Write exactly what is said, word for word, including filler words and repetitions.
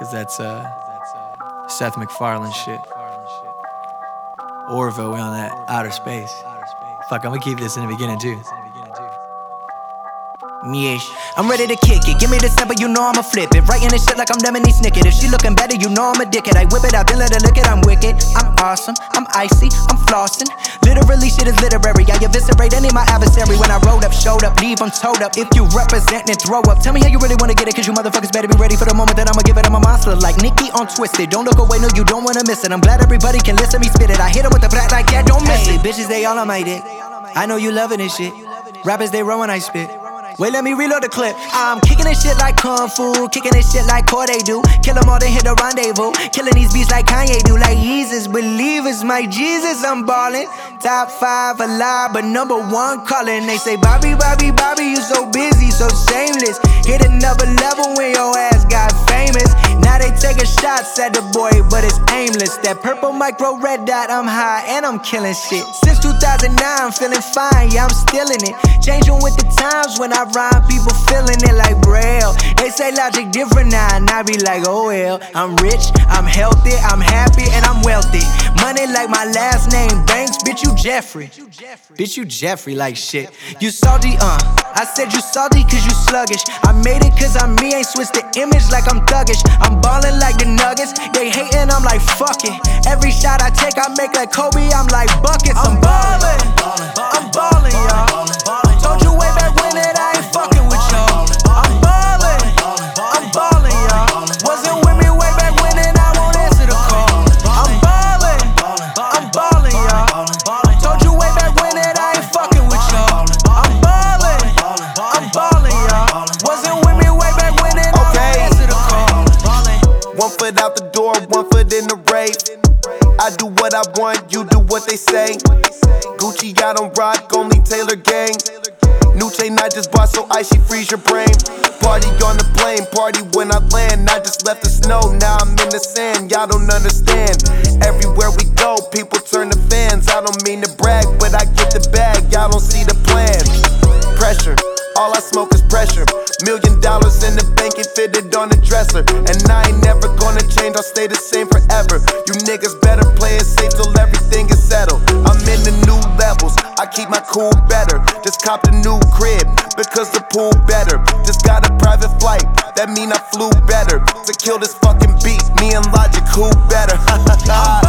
Cause that's uh, Seth MacFarlane shit. Orville, we on that outer space. Fuck, I'm gonna keep this in the beginning too. Yeesh. I'm ready to kick it. Give me the step, but you know I'ma flip it. Writing this shit like I'm Lemony Snicket. If she looking better, you know I'm a dickhead. I whip it, I been let her look it, I'm wicked. I'm awesome, I'm icy, I'm flossing. Literally shit is literary. I eviscerate any my adversary. When I rolled up, showed up, leave them towed up. If you represent, then throw up. Tell me how you really wanna get it, cause you motherfuckers better be ready for the moment that I'ma give it. I'm a monster like Nicki on Twisted. Don't look away, no, you don't wanna miss it. I'm glad everybody can listen me spit it. I hit 'em with the black like yeah, don't miss it. Bitches, they all on my dick. I know you loving this shit. Rappers, they run when I spit. Wait, let me reload the clip. I'm kicking this shit like Kung Fu, kicking this shit like Corday do. Kill 'em all, then hit the rendezvous. Killing these beats like Kanye do. Like Jesus, believers, my Jesus, I'm ballin'. Top five alive, but number one calling. They say, Bobby, Bobby, Bobby, you so busy, so shameless. Hit another level when your ass got famous. Now they taking shots at the boy, but it's aimless. That purple micro red dot, I'm high and I'm killing shit. Since two thousand nine, I'm feeling fine, yeah, I'm still in it. Changing with the times when I rhyme, people feeling it like Braille. They say logic different now, and I be like, oh well. I'm rich, I'm healthy, I'm happy, and I'm wealthy. Money like my last name, Banks, bitch, you Jeffrey. Bitch, you Jeffrey like shit. You salty, uh. I said you salty cause you sluggish. I made it cause I'm me, ain't switched the image like I'm thuggish. I'm ballin' like the Nuggets, they hatin', I'm like fuck it. Every shot I take, I make like Kobe, I'm like buckets. I'm ballin', I'm ballin', y'all. Told you way back when that I ain't fucking with y'all. I'm ballin', I'm ballin', y'all. Wasn't with me way back when and I won't answer the call. I'm ballin', I'm ballin', y'all. Told you way back when that I ain't fucking with y'all. I'm ballin', I'm ballin', y'all. Wasn't with me way back when and I won't answer the call. One foot out the door, one foot in the rave. I do what I want, you do what they say. Gucci, I don't rock, only Taylor gang. New chain I just bought so icy freeze your brain. Party on the plane, party when I land. I just left the snow, now I'm in the sand. Y'all don't understand. Everywhere we go, people turn to fans. I don't mean to brag, but I get the bag. Y'all don't see the plan. Pressure, all I smoke is pressure. Million dollars in the bank and fitted on the dresser. And I ain't never gonna change, I'll stay the same forever. You niggas better play it safe till everything is settled. I'm in the new levels, I keep my cool better. Just copped a new crib, because the pool better. Just got a private flight, that mean I flew better. To kill this fucking beat, me and Logic, who better?